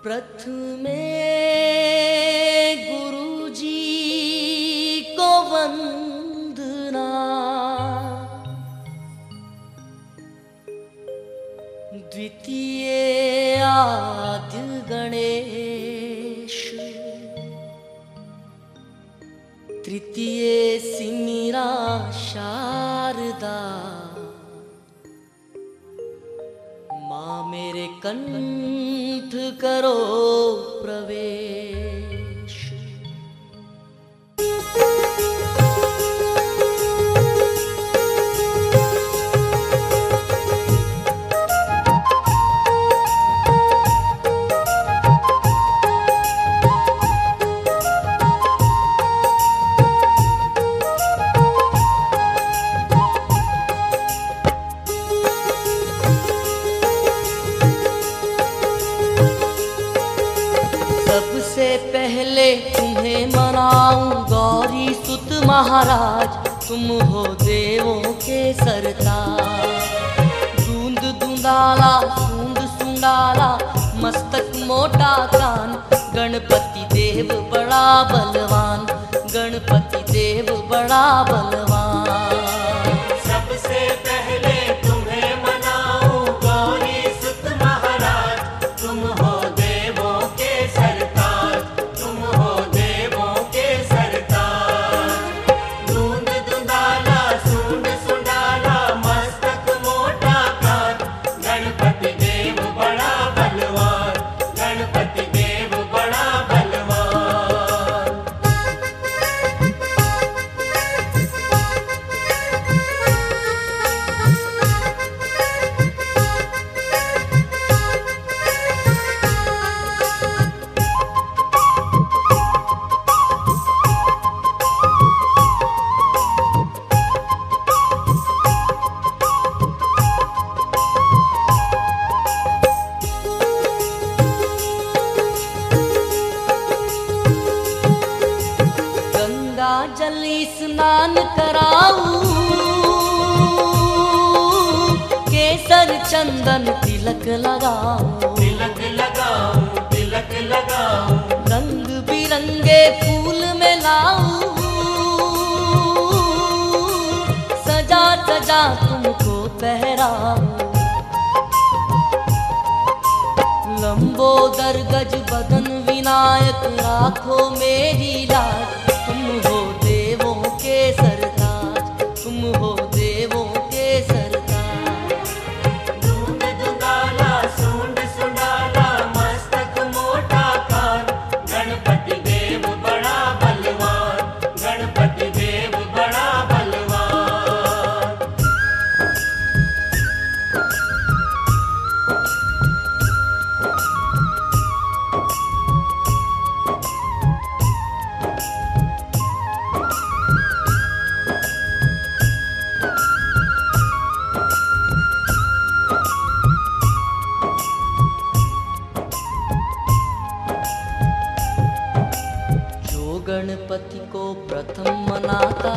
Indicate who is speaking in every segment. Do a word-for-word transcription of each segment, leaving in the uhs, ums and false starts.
Speaker 1: प्रथमे गुरुजी को वंदना, द्वितीय आद्य गणेश, तृतीय सिमिरा शारदा, माँ मेरे कंठ करो प्रवेश। सबसे पहले तुम्हें मनाऊं गौरी सुत महाराज, तुम हो देवों के सरताज। दूंद दूंदाला सूंद सुंडाला, मस्तक मोटा कान, गणपति देव बड़ा बलवान, गणपति देव बड़ा बलवान।
Speaker 2: सबसे पहले तुम्हें मनाऊं गौरी सुत महाराज, तुम हो देवों के सरताज, तुम हो देवों के सरताज। दूंद दूंदाला सूंड सुंडाला, मस्तक मोटा कान, गणपति देव बड़ा बलवान, गणपति देव बड़ा बलवान।
Speaker 1: गंगा जली स्नान कराऊं, केसर चंदन तिलक लगाऊं,
Speaker 2: तिलक लगाऊं, तिलक लगाऊं,
Speaker 1: रंग बिरंगे फूल में लाऊं, सजा सजा तुमको पहराऊं। लंबोदर गज बदन विनायक, राखो मेरी लाज, तुम हो देवों के सरताज, तुम हो देवों के सरताज।
Speaker 2: दूंद दूंदाला सूंड सुंडाला, मस्तक मोटा कान, गणपति देव बड़ा बलवान, गणपति देव बड़ा बलवान।
Speaker 1: जो गणपति को प्रथम मनाता,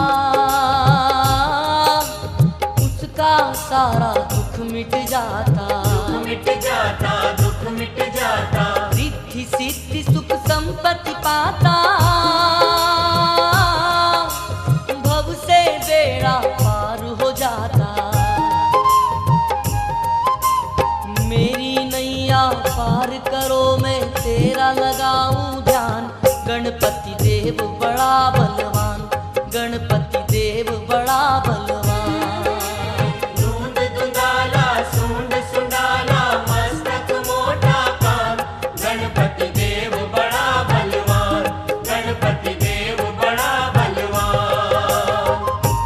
Speaker 1: उसका सारा दुख मिट जाता,
Speaker 2: दुख मिट जाता, दुख मिट जाता,
Speaker 1: रिद्धि सिद्धि सुख संपत्ति पाता, भव से बेड़ा पार हो जाता। मेरी नैया पार करो, मैं तेरा लगाऊं ध्यान, गणपति देव बड़ा बलवान, गणपति देव बड़ा बलवान।
Speaker 2: दूंद दूंदाला सूंड सुंडाला, मस्तक मोटा कान, गणपति देव बड़ा बलवान, गणपति देव बड़ा बलवान।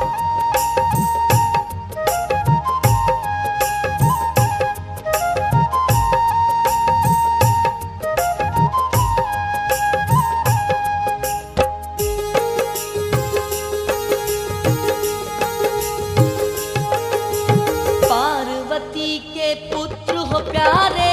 Speaker 1: पार्वती के पुत्र हो प्यारे,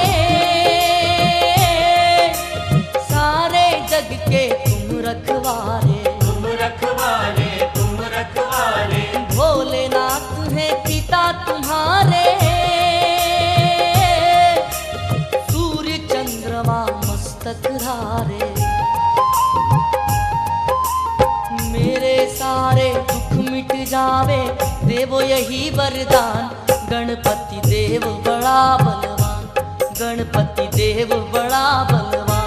Speaker 1: सारे जग के तुम रखवारे,
Speaker 2: तुम रखवाले, तुम रखवाले,
Speaker 1: भोलेनाथ है पिता तुम्हारे, सूर्य चंद्रमा जावे, देवो यही वरदान। गणपति देव बड़ा बलवान, गणपति देव बड़ा बलवान।